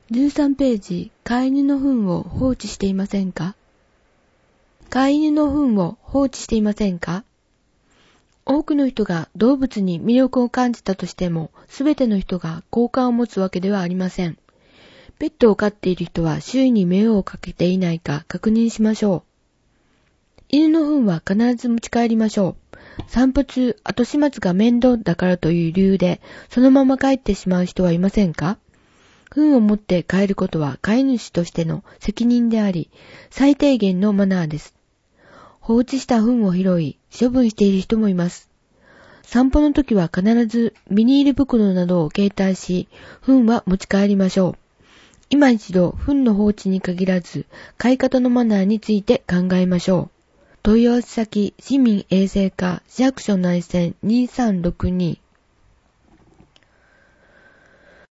13ページ、飼い犬の糞を放置していませんか？飼い犬の糞を放置していませんか？多くの人が動物に魅力を感じたとしても、すべての人が好感を持つわけではありません。ペットを飼っている人は周囲に迷惑をかけていないか確認しましょう。犬の糞は必ず持ち帰りましょう。散歩中、後始末が面倒だからという理由で、そのまま帰ってしまう人はいませんか？糞を持って帰ることは飼い主としての責任であり、最低限のマナーです。放置した糞を拾い、処分している人もいます。散歩の時は必ずビニール袋などを携帯し、糞は持ち帰りましょう。今一度、糞の放置に限らず、飼い方のマナーについて考えましょう。問い合わせ先、市民衛生課、市役所内線2362